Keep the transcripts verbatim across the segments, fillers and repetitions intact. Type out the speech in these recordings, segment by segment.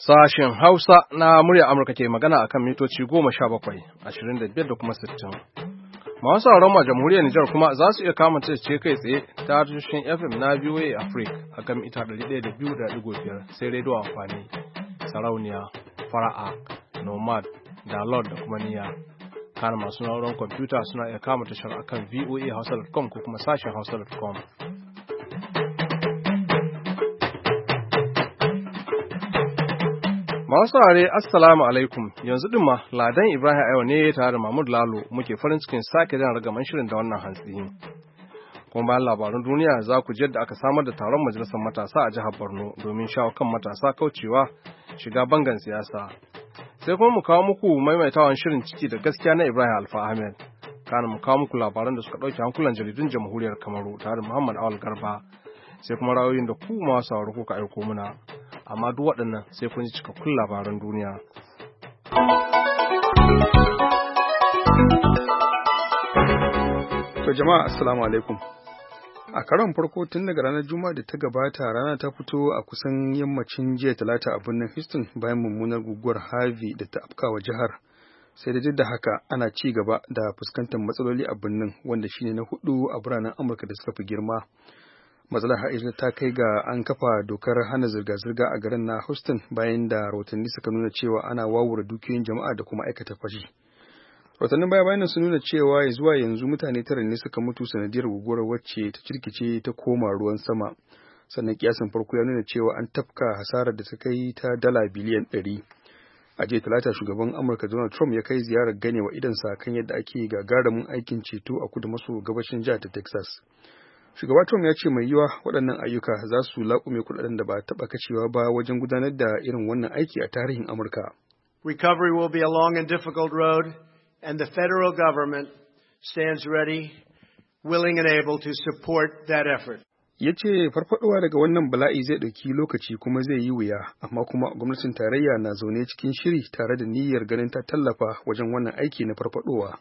Sashen Hausa na murya Amurka ke magana akan mitoci goma sha bakwai, ashirin da biyar da kuma sittin. Masu sauran ma jamhuriyar Nijar kuma za su iya kama ce kai tsaye ta tashoshin F M na V O A Africa akan mita ɗari ɗaya da biyu da ɗigo biyar sai rediyo amfani, sarauniya, fara'a, nomad, download da kuma niyya. Kana masu na'urar kwamfuta suna iya kama tashar akan V O A Hausa dot com ko kuma sashen Hausa dot com. Masu saurare assalamu alaikum, yanzu din ma Ladan Ibrahim Ayo ne tare da Mahmud Lalo muke farin cikin sake jan ragaman shirin da wannan hantsi. Kuma bayan labarun duniya za ku ji yadda aka samar da taron majalisar matasa a jihar Borno domin shawo kan matasa kaucewa shiga bangan siyasa. Sai kuma mu kawo muku maimaitawan shirin ciki da gaskiya na Ibrahim Alfa Ahmed. Kana mu kawo muku labaran da suka ɗauke hankulan jaridun jamhuriyar Kamaru tare da Muhammad Awal Garba. Sai kuma ra'ayoyin da ku masu sauraro kuka aiko muna. Amma duk waɗannan sai kun ji cikakkun labaran duniya. To jama'a assalamu alaikum. A karon farko tun daga ranar Juma'a da ta gabata rana ta fito a kusan yammacin jiya Talata a birnin Houston bayan mummunar guguwar Harvey da ta afkawa jihar. Sai da duk da haka ana ci gaba da fuskantar matsaloli a birnin wanda shine na hudu a biranen Amurka da suka fi girma. Matsalar haɗari ta kai ga an kafa dokar hana zirga-zirga a garin na Houston bayan da rahotanni suka nuna cewa ana wawura dukiyoyin jama'a da kuma aikata fashi. Rahotannin baya bayan sun nuna cewa zuwa yanzu mutane tara ne suka mutu sanadiyar guguwar wacce ta cirkice ta koma ruwan sama. Sannan kiyasin farko ya nuna cewa an tafka hasarar da ta kai ta dala biliyan ɗari. A jiya Talata shugaban Amurka Donald Trump ya kai ziyarar ganewa idansa kan yadda ake gagarumin aikin ceto a kudu maso gabashin jihar ta Texas. Shugaba Trump ya ce mai yiwa waɗannan ayyuka za su laƙume kuɗaɗen da ba taɓa kashewa ba wajen gudanar da irin wannan aiki a tarihin Amurka. Recovery will be a long and difficult road, and the federal government stands ready, willing and able to support that effort. Ya ce farfaɗowa daga wannan bala'i zai ɗauki lokaci kuma zai yi wuya, amma kuma gwamnatin tarayya na zaune cikin shiri tare da niyyar ganin ta tallafa wajen wannan aiki na farfaɗowa.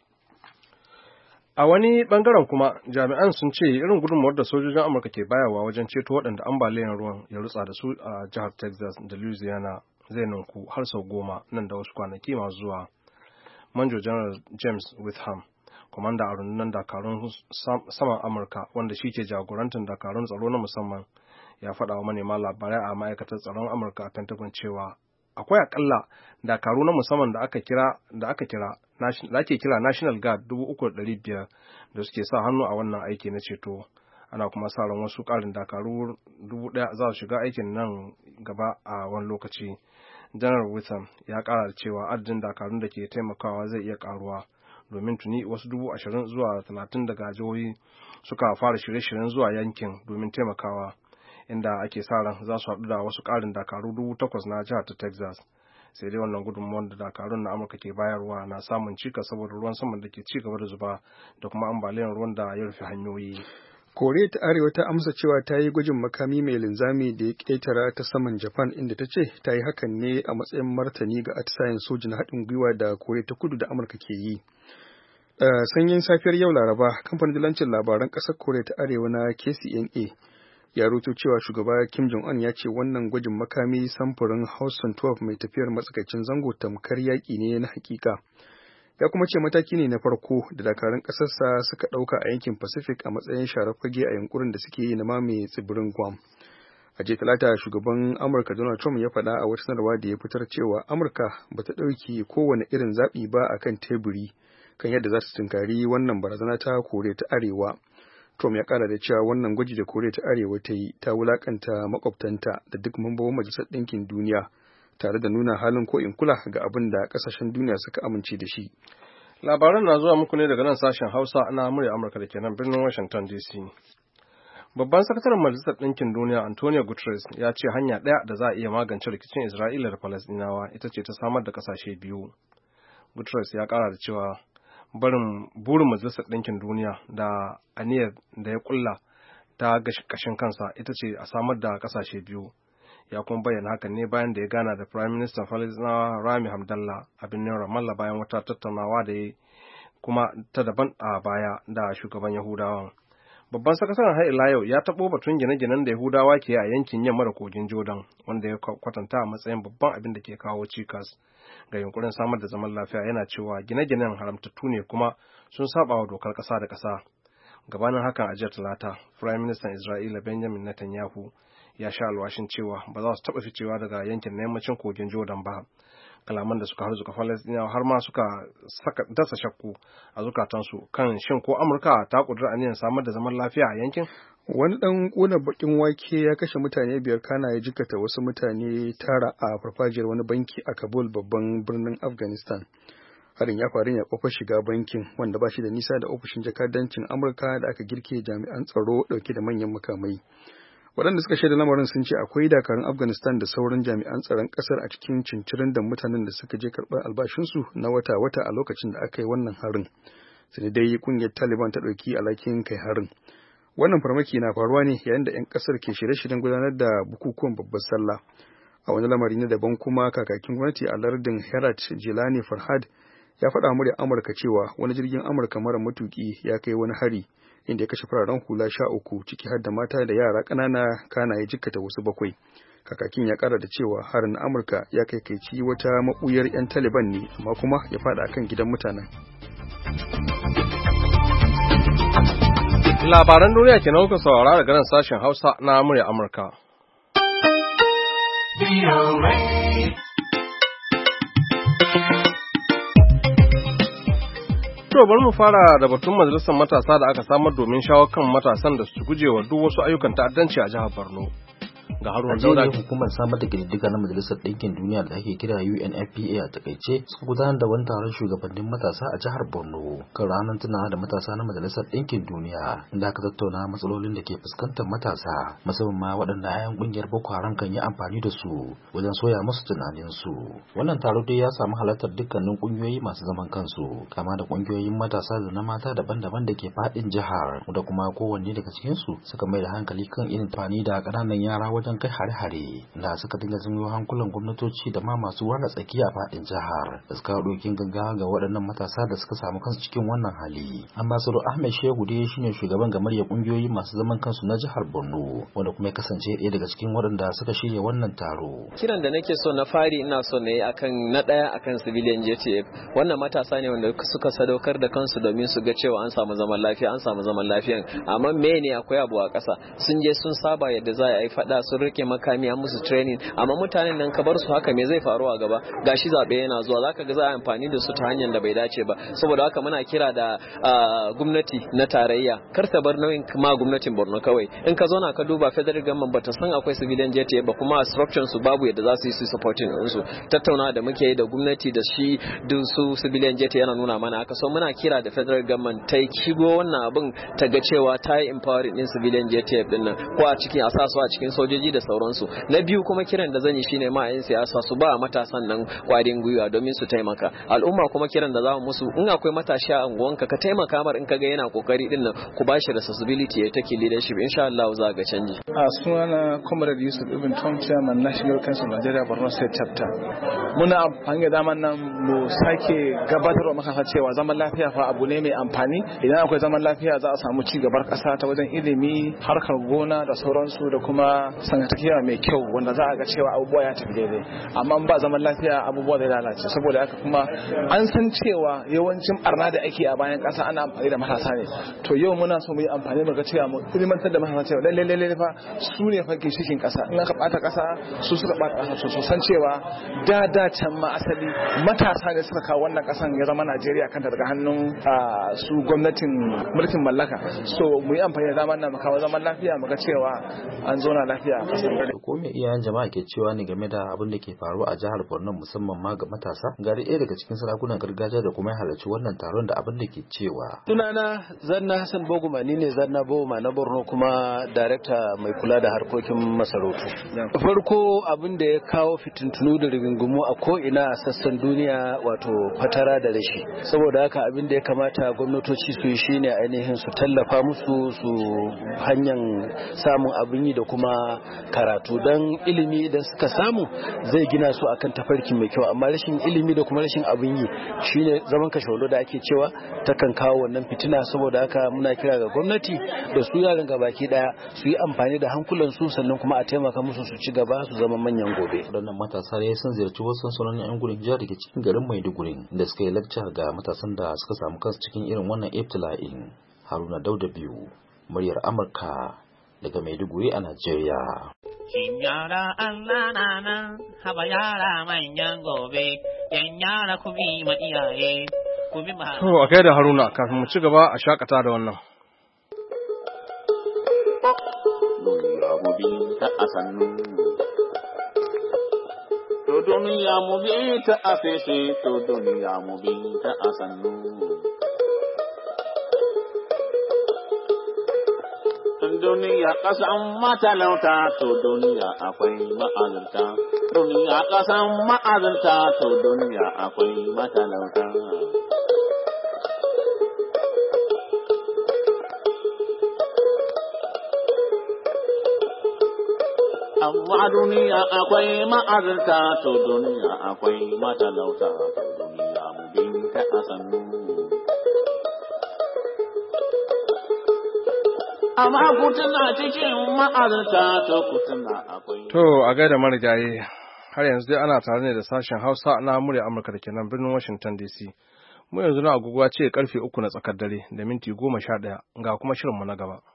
A wani bangaren kuma jami'an sun ce irin gudunmawar da sojojin Amurka ke bayarwa wajen ceto waɗanda ambaliyar ruwan ya rutsa da su a jihar Texas da Louisiana zai ninku har sau goma nan da wasu kwanaki masu zuwa. Manjo General James Witham, kwamanda a rundunar dakarun saman Amurka wanda shi ke jagorantar dakarun tsaro na musamman, ya faɗa wa manema labarai a ma'aikatar tsaron Amurka a Pentagon cewa akwai akalla dakaru na musamman da aka kira da aka kira da ake kira National Guard dubu uku da ɗari biyar da suke sa hannu a wannan aiki na ceto. Ana kuma sa ran wasu ƙarin dakaru dubu ɗaya za su shiga aikin nan gaba a wani lokaci. General Witham ya ƙara da cewa adadin dakarun da ke taimakawa zai iya ƙaruwa domin tuni wasu dubu ashirin zuwa talatin daga jihohi suka fara shirye-shiryen zuwa yankin domin taimakawa, inda ake sa ran za su haɗu da wasu ƙarin dakaru dubu takwas na jihar ta Texas. Sai dai wannan gudunmawar da dakarun na Amurka ke bayarwa na samun cika saboda ruwan saman da ke ci gaba da zuba da kuma ambaliyar ruwan da ya rufe hanyoyi. Koriya ta Arewa ta amsa cewa ta yi gwajin makami mai linzami da ya ƙetara ta saman Japan inda ta ce ta yi hakan ne a matsayin martani ga atisayen soji na haɗin gwiwa da Koriya ta Kudu da Amurka ke yi. Uh, sanyin safiyar yau Laraba, kamfanin dillancin labaran ƙasar Koriya ta Arewa na K C N A ya rubuto cewa shugaba Kim Jong-un ya ce wannan gwajin makami samfurin Hwasong twelve mai tafiyar matsakaicin zango tamkar yaƙi ne na hakika. Ya kuma ce mataki ne na farko da dakarun ƙasarsa suka ɗauka a yankin Pacific a matsayin sharar fage a yankurin da suke yi na mamaye tsibirin Guam. A jiya Talata shugaban Amurka Donald Trump ya faɗa a wata sanarwa da ya fitar cewa Amurka ba ta ɗauki kowane irin zaɓi ba a kan teburi kan yadda za su tunkari wannan barazana ta Koriya ta Arewa. Trump ya kara da cewa wannan gwaji da Koriya ta Arewa ta yi ta wulakanta makwabtanta da duk mambobin Majalisar Ɗinkin Duniya tare da nuna halin ko in kula ga abin da ƙasashen duniya suka amince da shi. Labaran na zuwa muku ne daga nan sashen Hausa na murya Amurka da ke nan birnin Washington D C. Babban sakataren Majalisar Ɗinkin Duniya Antonio Guterres ya ce hanya ɗaya da za a iya magance rikicin Isra'ila da Falasɗinawa ita ce ta samar da ƙasashe biyu. Guterres ya kara da cewa barin burin Majalisar Ɗinkin Duniya da aniyar da ya kulla ta kashin kansa ita ce a samar da ƙasashe biyu. Ya kuma bayyana hakan ne bayan da ya gana da Prime Minister Falasɗinawa Rami Hamdallah a birnin Ramallah bayan wata tattaunawa da ya kuma ta daban a baya da shugaban Yahudawan. babban sakataren har ila yau ya taɓo batun gine-ginen da Yahudawa ke a yankin yamma da kogin Jordan, wanda ya kwatanta a matsayin babban abin da ke kawo cikas ga yunkurin samar da zaman lafiya, yana cewa gine-ginen haramtattu ne kuma sun saba wa dokar ƙasa da ƙasa. Gabanin hakan a jiya Talata, Firayim Ministan Isra'ila Benjamin Netanyahu ya sha alwashin cewa ba za su taɓa ficewa daga yankin na yammacin kogin Jordan ba. Kalaman da suka harzuka Falasɗinawa har ma suka saka dasa shakku a zukatansu kan shin ko Amurka ta ƙudura aniyar samar da zaman lafiya a yankin? Wani ɗan ƙuna baƙin wake ya kashe mutane biyar kana ya jikata wasu mutane tara a farfajiyar wani banki a Kabul, babban birnin Afghanistan. Harin ya faru ne a kofar shiga bankin, wanda ba shi da nisa da ofishin jakadancin Amurka da aka girke jami'an tsaro ɗauke da manyan makamai. Waɗanda suka shaida lamarin sun ce akwai dakarun Afghanistan da sauran jami'an tsaron ƙasar a cikin cincirin da mutanen da suka je karɓar albashinsu na wata-wata a lokacin da aka yi wannan harin. Sai dai ƙungiyar Taliban ta ɗauki alhakin kai harin. Wannan farmaki na faruwa ne yayin da 'yan ƙasar ke shirye-shiryen gudanar da bukukuwan babbar sallah. A wani lamari na daban kuma, kakakin gwamnati a lardin Herat, Jilani Farhad, ya faɗa murya Amurka cewa wani jirgin Amurka mara matuƙi ya kai wani hari inda ya kashe fararen hula sha uku, ciki har da mata da yara ƙanana, kana ya jikkata wasu bakwai. Kakakin ya ƙara da cewa harin na Amurka ya kai kaici wata maɓuyar 'yan Taliban ne, amma kuma ya faɗa akan gidan mutanen. Labaran duniya kenan kuka saurara daga nan sashen Hausa na murya Amurka. To bari mu fara da batun majalisar matasa da aka samar domin shawo kan matasan da su gujewa duk wasu ayyukan ta'addanci a jihar Borno. Ga Haruna Dauda, hukumar samar da kididdiga na Majalisar Ɗinkin Duniya da ake kira U N F P A a takaice suka gudanar da wani taron shugabannin matasa a jihar Borno kan ranar tunawa da matasa na Majalisar Ɗinkin Duniya, inda aka tattauna matsalolin da ke fuskantar matasa, musamman ma waɗanda 'ya'yan ƙungiyar Boko Haram kan yi amfani da su wajen soya musu tunaninsu. Wannan taro dai ya samu halartar dukkanin ƙungiyoyi masu zaman kansu, kama da ƙungiyoyin matasa da na mata daban-daban da ke faɗin jihar, da kuma kowanne daga cikinsu suka mai da hankali kan irin amfani da ƙananan yara wajen kai hare-hare da suka dinga janyo hankulan gwamnatoci da ma masu ruwa tsaki a faɗin jihar da suka ɗaukin gaggawa ga waɗannan matasa da suka samu kansu cikin wannan hali. Ambassador Ahmed Shehu dai shine shugaban gamayyar ƙungiyoyi masu zaman kansu na jihar Borno, wanda kuma ya kasance ɗaya daga cikin waɗanda suka shirya wannan taro. Kiran da nake so na fari ina so ne akan na ɗaya akan civilian J T F. Wannan matasa ne wanda suka sadaukar da kansu domin su ga cewa an samu zaman lafiya, an samu zaman lafiya. Amma me ne akwai abu a ƙasa? Sun je sun saba yadda za a yi faɗa, sun rike makami an musu training, amma mutanen nan ka bar su haka, me zai faru a gaba? Gashi zabe yana zuwa, zaka ga za a amfani da su ta hanyar da bai dace ba. Saboda haka muna kira da gwamnati na tarayya kar ta bar nauyin ma gwamnatin Borno kawai. In ka zo na ka duba federal government bata san akwai civilian J T F ba, kuma structure su babu yadda za su yi su supporting din su. Tattauna da muke yi da gwamnati da shi duk su civilian J T F yana nuna mana haka. So muna kira da federal government ta shigo wannan abin, ta ga cewa ta yi empowering din civilian J T F din nan, ko a cikin a sa su a cikin sojoji da sauransu. Na biyu kuma kiran da zan yi shine ma 'yan siyasa su ba matasan nan kwarin gwiwa domin su taimaka. Al'umma kuma kiran da za mu musu, in akwai matashi a unguwanka ka taimaka mar, in ka ga yana kokari din nan ku ba shi responsibility ya take leadership, insha Allah za ga canji. A sunana Comrade Yusuf Ibn Tom, Chairman National Council Nigeria Borno State Chapter. Muna amfani da daman nan mu sake gabatarwa makasa cewa zaman lafiya fa abu ne mai amfani. Idan akwai zaman lafiya za a samu ci gabar kasa ta wajen ilimi, harkar gona da sauransu, da kuma sanatakiya mai kyau wanda za a ga cewa abubuwa ya tafi daidai. Amma ba zaman lafiya abubuwa zai lalace. Saboda haka kuma an san cewa yawancin barna da ake a bayan kasa ana amfani da matasa ne. To yau muna so mu yi amfani mu ga cewa mu ilimantar da matasa cewa lalle lalle fa su ne fa gishikin kasa. In aka bata kasa su suka bata kasa, so san cewa da da can ma asali matasa ne suka kawo wannan kasan ya zama Najeriya kanta daga hannun su gwamnatin mulkin mallaka. So mu yi amfani da zaman nan mu kawo zaman lafiya mu ga cewa an zauna lafiya a kasar. Ko me iyayen jama'a ke cewa ne game da abin da ke faruwa a jihar Borno musamman ma ga matasa? Gari ɗaya daga cikin sarakunan gargajiya da kuma ya halarci wannan taron da abin da ke cewa. Sunana Zanna Hassan Boguma, ni ne Zanna Boguma na Borno kuma darekta mai kula da harkokin masarautu. Farko abin da ya kawo fitintunu da rigingumu a ko'ina a sassan duniya wato fatara da rashi. Saboda haka abin da ya kamata gwamnatoci su yi shine ainihin su tallafa musu su hanyar samun abin yi da kuma karatu don ilimi idan suka samu zai gina su akan tafarki mai kyau, amma rashin ilimi da kuma rashin abin yi shine zaman kashe wando da ake cewa takan kawo wannan fitina. Saboda haka muna kira ga gwamnati da su yaran gabaki daya su yi amfani da hankulan su, sannan kuma a taimaka musu su ci gaba su zama manyan gobe. Waɗannan matasa ne sun ziyarci wasu sansanonin 'yan gudun hijira da ke cikin garin Maiduguri da suka yi lacca ga matasan da suka samu kansu cikin irin wannan ibtila'in. Haruna Dauda biyu, muryar Amurka daga Maiduguri a Najeriya. Shin yara Allah na nan haba yara manyan gobe, yan yara ku bi ma iyaye, ku bi ma... To, a kai da Haruna, kafin mu ci gaba a shakata da wannan. Duniya mu bi ta a sannu, to duniya mu bi ta a feshe, to duniya mu bi ta a sannu. Duniya ƙasan matalauta, to duniya akwai ma'azinta. Duniya ƙasan ma'azinta, to duniya akwai matalauta. Amma duniya akwai ma'azinta, to duniya akwai matalauta. To duniya mu binta a sannu. Amma kutuna cikin ma'azinta, to kutuna akwai. To, a gaida marigayi, har yanzu dai ana tare ne da sashen Hausa na murya Amurka da ke nan birnin Washington D C. Mu yanzu na agogowa ce karfe uku na tsakar dare da minti goma sha ɗaya, ga kuma shirinmu na gaba.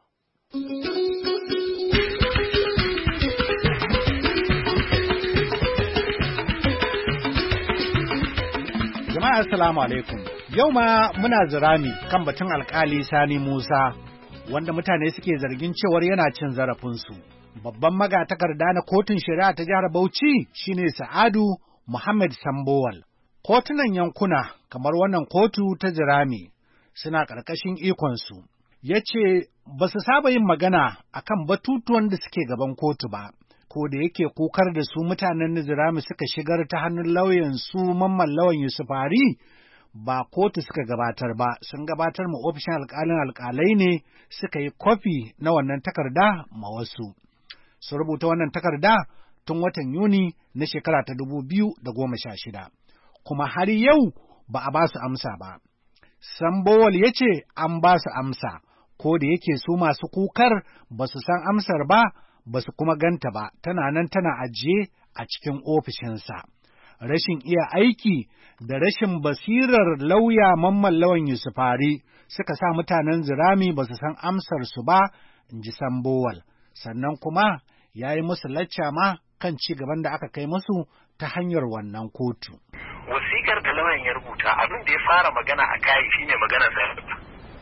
Jama'a assalamu alaikum. Yau ma muna zirami kan batun alkali Sani Musa, wanda mutane suke zargin cewar yana cin zarafinsu. Babban magatakarda na kotun shari'a ta jihar Bauchi shine Sa'adu Muhammad Sambowal. Kotunan yankuna kamar wannan kotu ta Zirami suna ƙarƙashin ikonsu. Ya ce ba su saba yin magana akan batutuwan da suke gaban kotu ba, ko da yake kukar da su mutanen Zirami suka shigar ta hannun lauyan su Mamman Lawan Yusufari ba kotu suka gabatar ba, sun gabatar ma ofishin alƙalin alƙalai ne suka yi kwafi na wannan takarda ma wasu. Su rubuta wannan takarda tun watan Yuni na shekara ta dubu biyu da goma sha shida, kuma har yau ba a ba su amsa ba. Sambowal ya ce an ba su amsa, ko da yake su masu kukar ba su san amsar ba, ba su kuma ganta ba, tana nan tana ajiye a cikin ofishinsa. Rashin iya aiki da rashin basirar lauya Mamman Lawan Yusufari suka sa mutanen Zirami ba su san amsar su ba, in ji Sambowal. Sannan kuma ya yi musu lacca ma kan ci gaban da aka kai musu ta hanyar wannan kotu. Wasikar da lauyan ya rubuta abin da ya fara magana a kai shine magana sa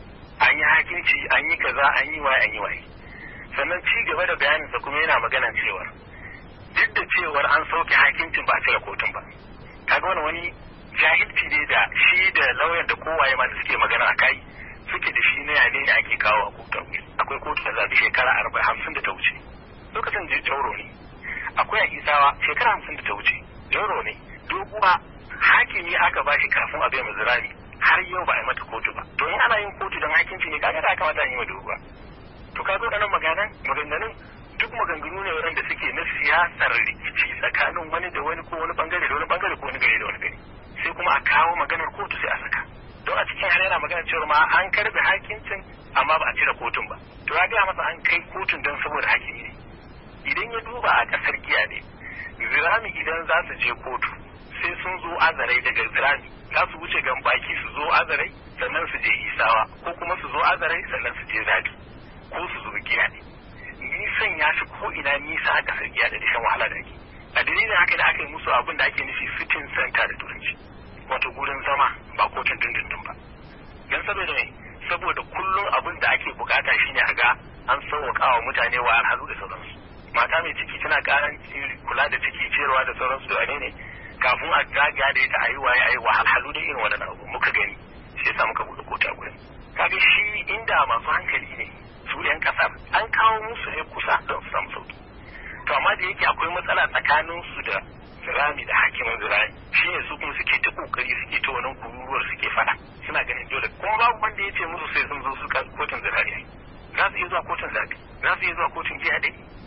an yi hakinci, an yi kaza, an yi waye, an yi waye. Sannan ci gaba da bayaninsa kuma yana magana cewar duk da cewar an sauke hakincin ba a cire kotun ba. Kaga wani wani jahilci ne da shi da lauyan da kowaye ma suke magana a kai suke da shi na yane da ake kawo a kotun. Akwai kotu da zaɓi shekara arba'in hamsin da ta wuce. Lokacin da jauro ne. Akwai a Isawa shekara hamsin da ta wuce. Jauro ne. Doguwa hakimi aka bashi kafin a bai mu Zirami har yau ba a yi mata kotu ba. To in ana yin kotu don hakinci ne kaga da kamata a yi wa doguwa. To kaga waɗannan maganan maganganun duk maganganu ne waɗanda suke na siyasar rikici tsakanin wani da wani ko wani bangare da wani bangare ko wani gari da wani gari. Sai kuma a kawo maganar kotu sai a saka. Don a cikin har yana magana cewa ma an karbe hakincin amma ba a cire kotun ba. To ya gaya masa an kai kotun don saboda hakimi ne. Idan ya duba a ƙasar giya ne, Zirami idan za su je kotu sai sun zo Azarai daga Zirami za su wuce Gambaki su zo Azarai sannan su je Isawa ko kuma su zo Azarai sannan su je Zabi ko su zo giya ne. Nisan ya fi ko ina nisa a ƙasar giya da shan wahala da ake. A dalilin haka da aka yi musu abin da ake nufi sitting center da turanci, wato gurin zama ba kotun dindindin ba. Don saboda mai saboda kullum abin da ake bukata shine a ga an sauwaƙa wa mutane wa halu da sauransu. Mata mai ciki tana karan kula da ciki ciyarwa da sauransu da ne kafin a zagaya da ita a yi waye a yi wahalhalu da irin waɗannan abu muka gani shi yasa muka buɗe kotu a gurin. Kaga shi inda masu hankali ne su yan kasar an kawo musu ne kusa don su samu sauki. To amma da yake akwai matsala tsakanin su da Zirami da hakimin Zirami shine su kuma suke ta kokari suke ta wannan kururuwar suke fada suna ganin dole kuma babu wanda ya ce musu sai sun zo su kotun Zirami. Za su iya zuwa kotun Zabi, za su iya zuwa kotun jiya dai,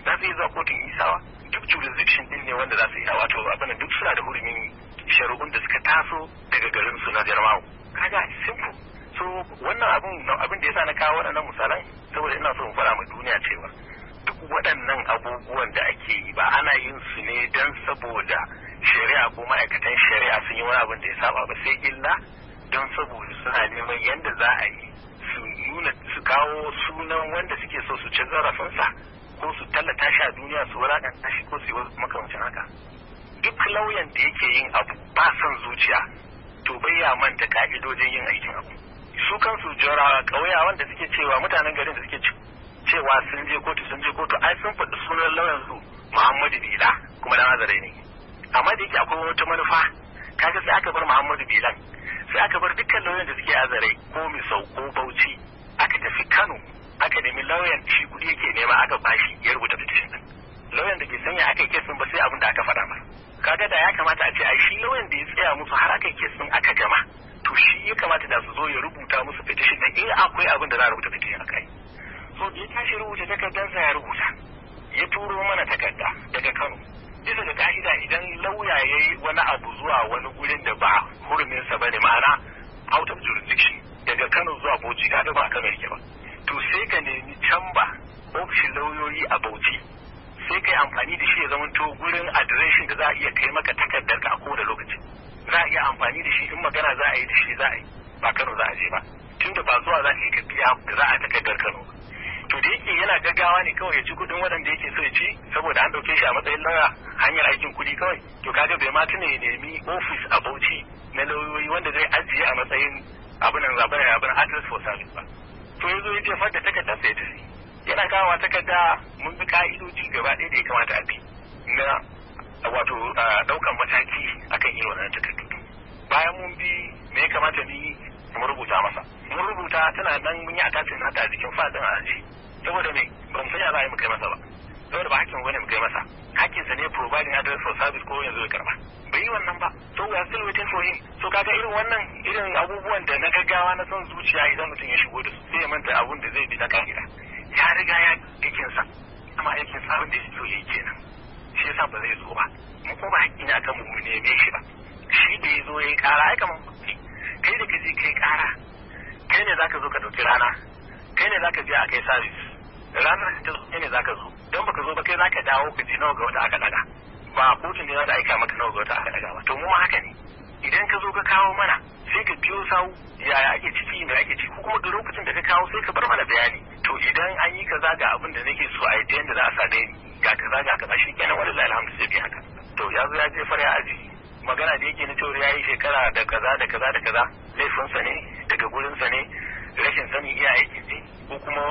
za su iya zuwa kotun isawa duk jurisdiction din ne wanda za su iya wato abin duk suna da hurumin shari'un da suka taso daga garin su na Jarmawo kaga simple so wannan abun abin da yasa na kawo waɗannan misalan saboda ina so in fara ma duniya cewa duk waɗannan abubuwan da ake yi ba ana yin su ne don saboda shari'a ko ma'aikatan shari'a sun yi wani abin da ya saba ba sai illa don saboda suna neman yadda za a yi su nuna su kawo sunan wanda suke so su ci zarafinsa ko su tallata shi a duniya su wulaƙanta shi ko su yi makamancin haka duk lauyan da yake yin abu ba son zuciya to bai ya manta ka'idojin yin aikin abu su kansu jarawa ƙauya wanda suke cewa mutanen garin da suke cewa sun je kotu sun je kotu ai sun faɗi sunan lauyan su Muhammadu Bila kuma dan Azare ne amma da yake akwai wata manufa kaga sai aka bar Muhammadu Bilan sai aka bar dukkan lauyan da suke Azare ko Misau ko Bauchi aka tafi Kano aka nemi lauyan shi kudi yake nema aka bashi ya rubuta petition din lauyan da ke sanya aka yi kesin ba sai abin da aka faɗa masa kaga da ya kamata a ce ai shi lauyan da ya tsaya musu har aka yi kesin aka gama to shi ya kamata da su zo ya rubuta musu petition din in akwai abin da za a rubuta petition akai so da ya tashi rubuta takardarsa ya rubuta ya turo mana takarda daga Kano bisa da ka'ida idan lauya ya yi wani abu zuwa wani gurin da ba huruminsa ba ne ma'ana out of jurisdiction daga Kano zuwa Bauchi ka ba Kano yake ba to sai ka nemi camba ofishin lauyoyi a Bauchi sai ka yi amfani da shi ya zama to gurin adireshin da za a iya kai maka takardar ka a kowane lokaci za a iya amfani da shi in magana za a yi da shi za a yi ba Kano za a je ba tunda ba zuwa za ka yi ka biya da za a takardar Kano to da yake yana gaggawa ne kawai ya ci kudin waɗanda yake so ya ci saboda an ɗauke shi a matsayin lauya hanyar aikin kuɗi kawai to kaga bai ma tuna ya nemi ofis a Bauchi na lauyoyi wanda zai ajiye a matsayin abinan zaɓen abin address for service ba to ya zo ya jefar da takardar sai tafi yana kawowa takarda mun bi ka'idoji gaba ɗaya da ya kamata a bi na wato ɗaukan mataki akan irin wannan takardu bayan mun bi me ya kamata ni mu rubuta masa mun rubuta tana nan mun yi attachin nata a jikin fadin a aji saboda me ban san ya za a yi mu kai masa ba saboda ba hakkin wani mu kai masa hakkin sa ne providing address for service ko yanzu ya karba bai yi wannan ba so we are still waiting for him so kaga irin wannan irin abubuwan da na gaggawa na son zuciya idan mutum ya shigo da su sai ya manta abun da zai bi ta ka'ida ya riga ya aikin sa amma aikin sa wanda ya so yayi kenan shi yasa ba zai zo ba mu ko ba hakki ne akan mu mu neme shi ba shi da ya zo yayi kara ai kamar kai da kaje kai kara kai ne zaka zo ka dauki rana kai ne zaka je a kai service ranar ta zo ne zaka zo don baka zo ba kai zaka dawo ka ji nawa ga wata aka daga ba kotun da za ta aika maka nawa ga wata aka daga ba to mu ma haka ne idan ka zo ka kawo mana sai ka biyo sawu yaya ake ciki me ake ciki ko kuma da lokacin da ka kawo sai ka bar mana bayani to idan an yi kaza ga abin da nake so a yi da yanda za a sa dai ga kaza ga kaza shi kenan wallahi alhamdu sai bi haka to ya zo ya je fara aji magana da yake na cewa ya yi shekara da kaza da kaza da kaza laifinsa ne daga gurinsa ne rashin sanin iya aiki ne ko kuma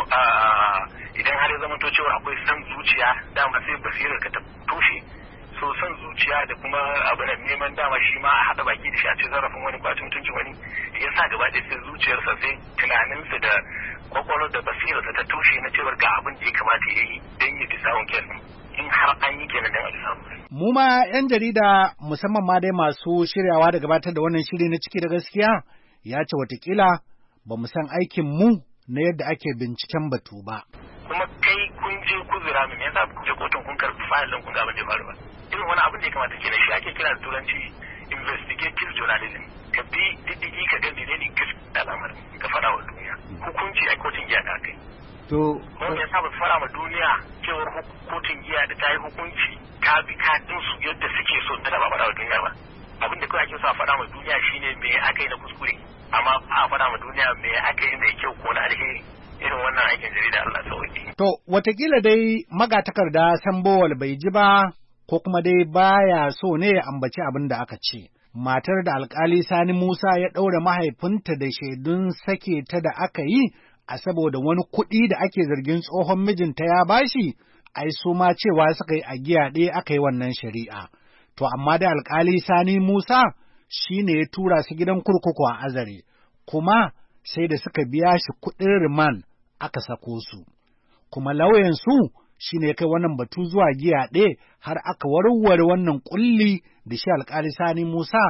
idan har ya zama to cewa akwai san zuciya dama sai basirar ka ta toshe so san zuciya da kuma abu da neman dama shi ma a haɗa baki da shi a ce zarafin wani kwacin mutuncin wani ya sa gaba ɗaya sai zuciyarsa sai tunaninsa da kwakwalwar da basirarsa ta toshe na cewar ga abin da ya kamata ya yi don ya fi samun kenan in har an yi kenan don a samu. Mu ma 'yan jarida musamman ma dai masu shiryawa da gabatar da wannan shiri na ciki da gaskiya ya ce watakila ba mu san aikin mu na yadda ake binciken batu ba. Kuma kai kun je kuzura mu me yasa ku je kotun kun karɓi fayil ɗin kun ga abin da ya faru ba. Irin wani abin da ya kamata kenan shi ake kira da turanci investigative journalism. Ka bi diddigi ka ga menene gaskiya al'amarin ka faɗa wa duniya. Hukunci a kotun giya da kai. To mun ya saba fara ma duniya cewar kotun giya da ta yi hukunci ta bi kadin su yadda suke so ta ba faɗa wa duniya ba. Abin da kawai ake so a faɗa ma duniya shine me aka yi na kuskure amma a faɗa ma duniya me aka yi mai kyau ko na alheri irin wannan aikin jarida Allah sauki. To watakila dai magatakarda Sambowal bai ji ba ko kuma dai baya so ne ya ambaci abin da aka ce. Matar da alkali Sani Musa ya ɗaure mahaifinta da shaidun sake ta da aka yi a saboda wani kuɗi da ake zargin tsohon mijinta ya bashi, ai su ma cewa suka yi a giya ɗaya aka yi wannan shari'a. To amma da alkali Sani Musa shi ne ya tura su gidan kurkuku a Azare, kuma sai da suka biya shi kuɗin riman aka sako su. Kuma lauyansu shi ne kai wannan batu zuwa giya ɗaya har aka warware wannan ƙulli da shi alkali Sani Musa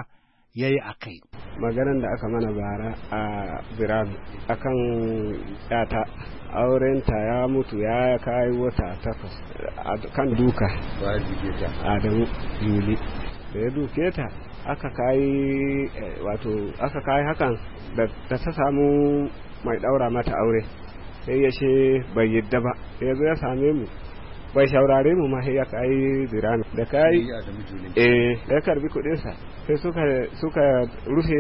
ya yi a kai. Maganar da aka mana bara a Birami akan yata aurenta ya mutu ya kai wata takwas kan duka Adamu Juli da ya duke ta aka kai wato aka kai hakan da ta samu mai daura mata aure sai ya ce bai yadda ba sai ya zo ya same mu bai shaurare mu ma sai ya kai Birami da kai eh da karbi kudin sa sai suka suka rufe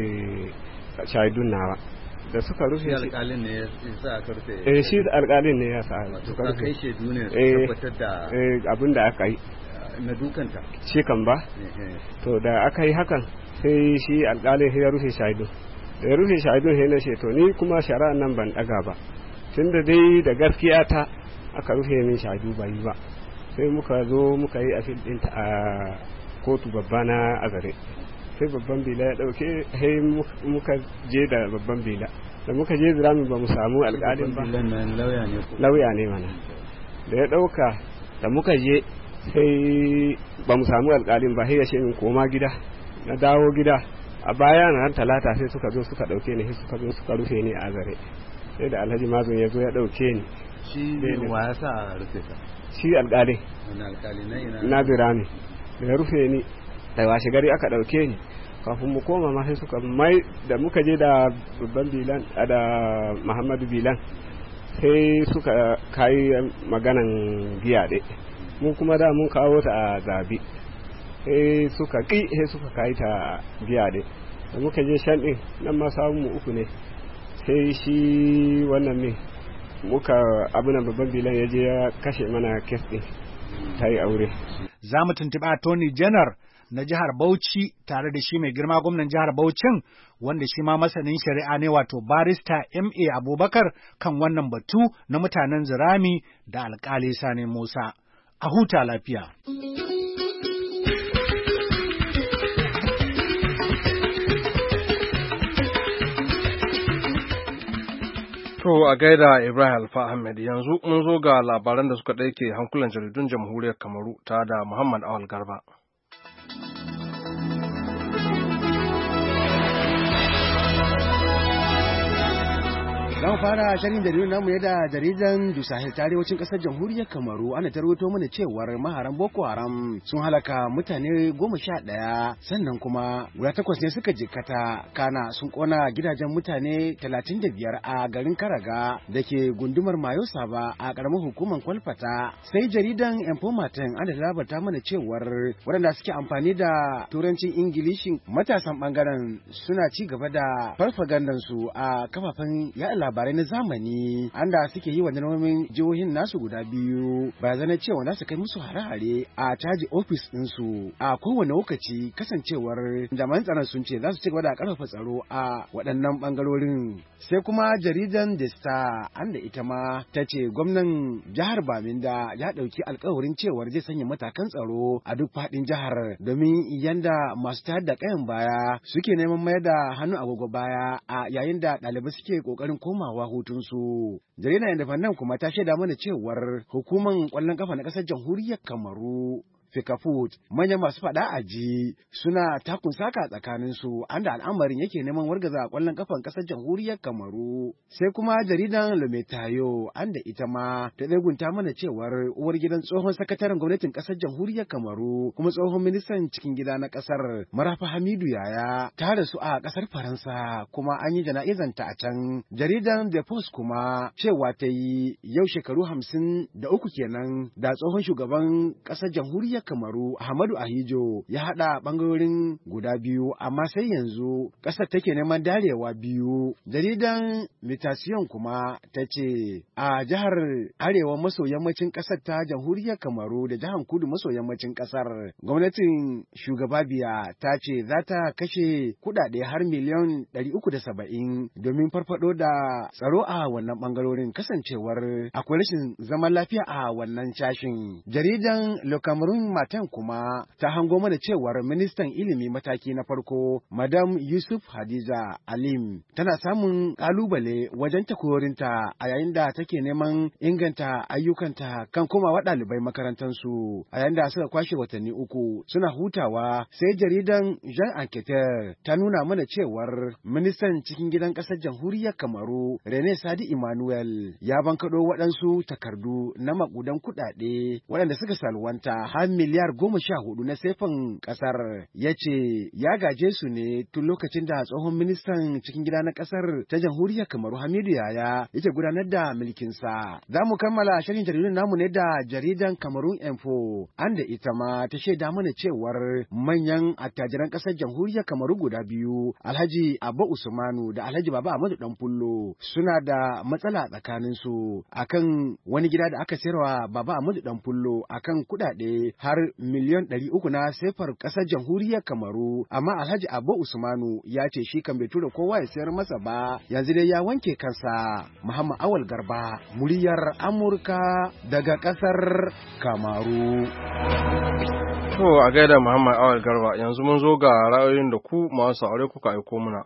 shaidun nawa da suka rufe shi alƙalin ne ya sa aka rufe eh shi alƙalin ne ya sa suka rufe kai shaidu ne tabbatar da eh abin da aka yi na dukanta shi kan ba to da aka yi hakan sai shi alƙalin ya rufe shaidun da ya rufe shaidun sai na ce to ni kuma shari'an nan ban daga ba tunda dai da gaskiya ta aka rufe min shaidu ba yi ba sai muka zo muka yi afil ɗinta a kotu babba na Azare sai babban bila ya dauke sai muka je da babban bila da muka je Birami ba mu samu alƙalin ba lauya ne mana da ya dauka da muka je sai ba mu samu alƙalin ba sai ya ce min koma gida na dawo gida a baya na ran talata sai suka zo suka dauke ni sai suka zo suka rufe ni a Azare sai da Alhaji Mazun ya zo ya dauke ni shi ne wa ya sa rufe ka shi alƙalin na Birami da ya rufe ni da washe gari aka ɗauke ni kafin mu koma ma sai suka mai da muka je da babban bilan da Muhammadu Bilan sai suka kai maganan giya ɗe mun kuma da mun kawo ta a zabi sai suka ƙi sai suka kai ta giya ɗe da muka je shan ɗin nan ma samu mu uku ne sai shi wannan ne muka abunan babban bilan ya je ya kashe mana kes ɗin ta yi aure. Za mu tuntuɓi Attorney General na jihar Bauchi tare da shi mai girma gwamnan jihar Bauchin wanda shi ma masanin shari'a ne wato barista M A Abubakar kan wannan batu na mutanen Zirami da alƙali Sani Musa. A huta lafiya. To a gaida Ibrahim Alfa Ahmed yanzu mun zo ga labaran da suka ɗauke hankulan jaridun jamhuriyar Kamaru ta da Muhammad Awal Garba. Za mu fara shirin jaridun namu ne da jaridan Du Sahel ta arewacin kasar jamhuriyar Kamaru ana ta rawaito mana cewar maharan Boko Haram sun halaka mutane goma sha ɗaya sannan kuma guda takwas ne suka jikkata kana sun kona gidajen mutane talatin da biyar a garin Karaga da ke gundumar Mayo Saba a karamar hukumar Kwalfata. Sai jaridan Informatin ana labarta mana cewar waɗanda suke amfani da turancin Ingilishin matasan bangaren suna ci gaba da farfagandansu a kafafen yaɗa labarai na zamani anda suke yi wa nomin jihohin nasu guda biyu barazanar cewa za su kai musu hare-hare a caji ofis ɗinsu a kowane lokaci kasancewar jami'an tsaron sun ce za su ci gaba da karfafa tsaro a waɗannan bangarorin. Sai kuma jaridan The Star anda ita ma ta ce gwamnan jihar Baminda ya ɗauki alkawarin cewar zai sanya matakan tsaro a duk faɗin jihar domin yanda masu tayar da kayan baya suke neman mayar da hannu agogo baya a yayin da ɗalibai suke ƙoƙarin komawa hutunsu. Jaridar Independent kuma ta shaida mana cewar hukumar ƙwallon kafa na ƙasar jamhuriyar Kamaru Fikafut manyan masu faɗa a ji suna takun saka tsakanin su anda al'amarin yake neman wargaza ƙwallon kafan ƙasar jamhuriyar Kamaru. Sai kuma jaridan Lumetayo anda ita ma ta tsegunta mana cewar uwar gidan tsohon sakataren gwamnatin ƙasar jamhuriyar Kamaru kuma tsohon ministan cikin gida na ƙasar Marafa Hamidu Yaya ta rasu a ƙasar Faransa kuma an yi jana'izanta a can. Jaridan The Post kuma cewa ta yi yau shekaru hamsin da uku kenan da tsohon shugaban ƙasar jamhuriyar Kamaru Ahmadu Ahijo ya haɗa ɓangarorin guda biyu amma sai yanzu ƙasar take neman darewa biyu. Jaridan Mutation kuma ta ce a jihar arewa maso yammacin ƙasar ta jamhuriyar Kamaru da jihar kudu maso yammacin ƙasar gwamnatin shugaba Biya ta ce za ta kashe kuɗaɗe har miliyan ɗari uku da saba'in domin farfaɗo da tsaro a wannan ɓangarorin kasancewar akwai rashin zaman lafiya a wannan cashin. Jaridan Le Cameroon wannan matan kuma ta hango mana cewar ministan ilimi mataki na farko Madam Yusuf Hadiza Alim tana samun kalubale wajen takorinta a yayin da take neman inganta ayyukanta kan komawa ɗalibai makarantansu a yayin da suka kwashe watanni uku suna hutawa sai jaridan Jean Enquêteur ta nuna mana cewar ministan cikin gidan ƙasar jamhuriyar Kamaru Rene Sadi Emmanuel ya bankaɗo waɗansu takardu na makudan kuɗaɗe waɗanda suka salwanta har miliyar goma sha hudu na sefan ƙasar ya ce ya gaje su ne tun lokacin da tsohon ministan cikin gida na ƙasar ta jamhuriyar Kamaru Hamidu Yaya yake gudanar da mulkinsa. Za mu kammala shirin jaridun namu ne da jaridan Cameroon Info an da ita ma ta shaida mana cewar manyan attajiran ƙasar jamhuriyar Kamaru guda biyu Alhaji Abba Usmanu da Alhaji Baba Ahmadu Danfullo suna da matsala tsakaninsu akan wani gida da aka sayarwa Baba Ahmadu Danfullo akan kuɗaɗe har miliyan ɗari uku na sefar ƙasar jamhuriyar Kamaru amma Alhaji Abba Usmanu ya ce shi kan bai tura kowa ya sayar masa ba yanzu dai ya wanke kansa. Muhammad Awal Garba muryar Amurka daga ƙasar Kamaru. To a gaida Muhammad Awal Garba yanzu mun zo ga ra'ayoyin da ku masu aure kuka aiko muna.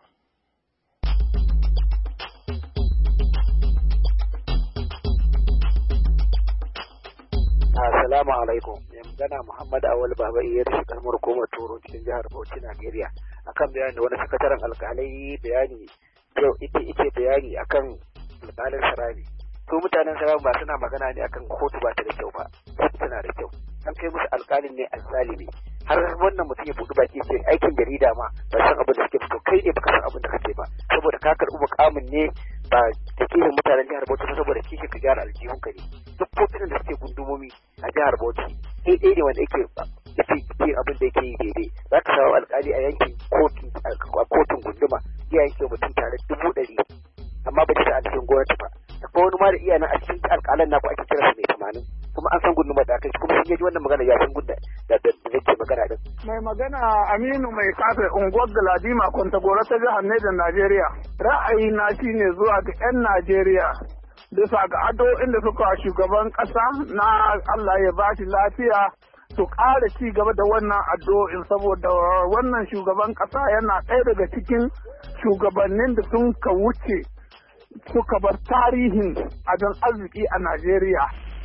Assalamu alaikum. Mai magana Muhammad Awal Baba Iyar shi kalmar hukumar Toro cikin jihar Bauchi, Najeriya. Akan bayani da wani sakataren alkalai bayani yau ita ita bayani akan alkalin Sarari. To mutanen Sarari ba suna magana ne akan kotu ba ta da kyau ba. Kotu tana da kyau. An kai musu alkalin ne azzalimi. Har wannan mutum ya buɗi baki ce aikin jarida ma ba san abin da suke fito kai ne baka san abin da kake ba. Saboda ka karɓi mukamin ne ba da kishin mutanen jihar Bauchi ba saboda kishin ka gyara aljihunka ne. Duk kotunan da suke gundumomi a jihar Bauchi ɗaya ɗaya ne wanda yake yake yin abin da yake yi daidai. Za ka samu alƙali a yankin kotun a kotun gunduma ya yanke mutum tare dubu ɗari amma ba ta a cikin gwamnati ba. Akwai wani ma da iya nan a cikin alƙalan naku ake kira su mai tamanin kuma an san gunduma da aka yi kuma sun yaji wannan magana ya san gunda da da nake magana din. Mai magana Aminu mai kafe unguwar Galadima Kwantagora ta jihar Niger Najeriya. Ra'ayi na shine zuwa ga 'yan Najeriya bisa ga ado inda suka shugaban ƙasa na Allah ya ba shi lafiya su ƙara ci gaba da wannan addu'o'in saboda wannan shugaban ƙasa yana ɗaya daga cikin shugabannin da sun ka wuce suka bar tarihin adon arziki a Najeriya.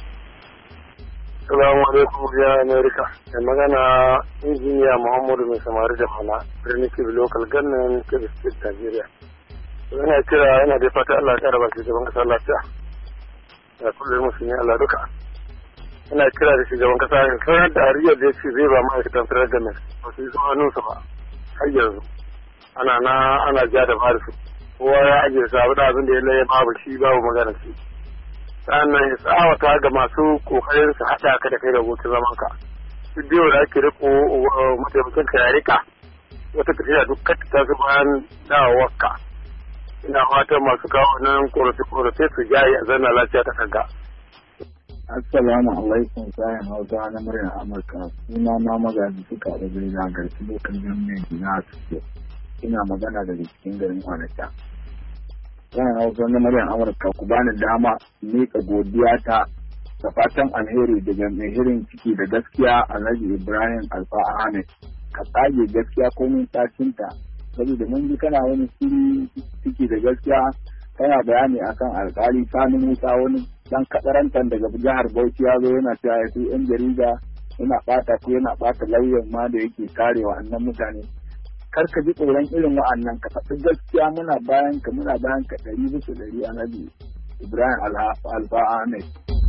Salamu alaikum ya Amerika. Da magana injiniya Muhammadu mai samari da mana birnin Kebbi Local Government Kebbi State Najeriya. Yana kira yana da fata Allah ya raba shugaban kasa lafiya. Ya kullum musu ne Allah duka. Yana kira da shugaban kasa ya sanar da ariyar da ya ce zai ba ma'aikatan firar da mai. Ba su yi su hannunsa ba. Har yanzu. Ana na ana ja da farisu. Kowa ya ajiye sa da abin da ya laye babu shi babu magana shi. Sannan ya tsawata ga masu kokarin su haɗa ka da kai da abokin zaman ka. Duk da yau da ake riko mataimakin ka ya rika. Wata tafiya duk ta su bayan dawowarka. Ina fatan masu kawo nan korafe-korafe su jaye a zanna lafiya ta kanka. Assalamu alaikum sayan hausa na muryar Amurka. Suna na magaji suka da gari na garci lokacin jami'in na suke. Ina magana daga cikin garin Onitsha. Sayan hausa na muryar Amurka ku bani dama miƙa godiya ta da fatan alheri daga mai hirin ciki da gaskiya Alhaji Ibrahim Alfa Ahmed. Ka tsage gaskiya komin tacinta. Saboda mun ji kana wani shiri ciki da gaskiya kana bayani akan alkali Sani Musa wani dan kadarantan daga jihar Bauchi ya zo yana cewa ya yan jarida yana bata ko yana bata lauyan ma da yake karewa annan mutane. Kar ka ji tsoron irin wa'annan ka faɗi gaskiya muna bayan ka muna bayan ka ɗari bisa ɗari Alhaji Ibrahim Alfa Ahmed.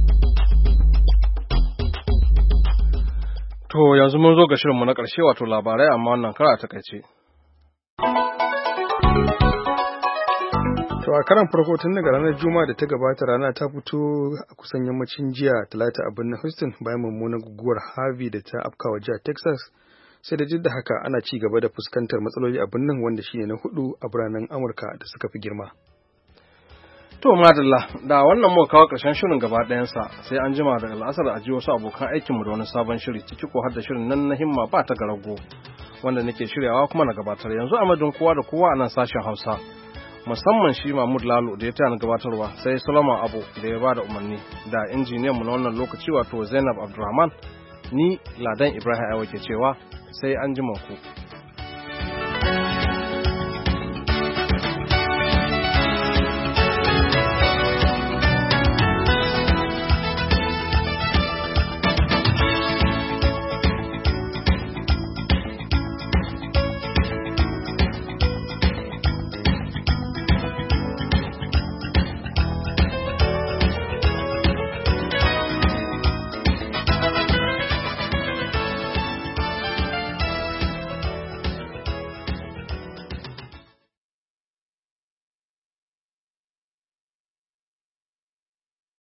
To yanzu mun zo ga shirinmu na ƙarshe wato labarai amma wannan kara a takaice. To a karan farko tun daga ranar Juma'a da ta gabata rana ta fito a kusan yammacin jiya Talata a birnin Houston bayan mummunan guguwar Harvey da ta afkawa jihar Texas. Sai da duk da haka ana ci gaba da fuskantar matsaloli a birnin wanda shine na hudu a biranen Amurka da suka fi girma. To madalla da wannan muka kawo ƙarshen shirin gaba ɗayansa sai an jima daga al'asar a ji wasu abokan aikinmu da wani sabon shiri ciki ko har da shirin nan na himma ba ta garago wanda nake shiryawa kuma na gabatar yanzu a madadin kowa da kowa a nan sashen Hausa. Musamman shi Mahmud Lalo da ya taya na gabatarwa sai Solomon Abu da ya bada umarni da injiniyanmu na wannan lokaci wato Zainab Abdulrahman ni Ladan Ibrahim Aiwa ke cewa sai an ji ku.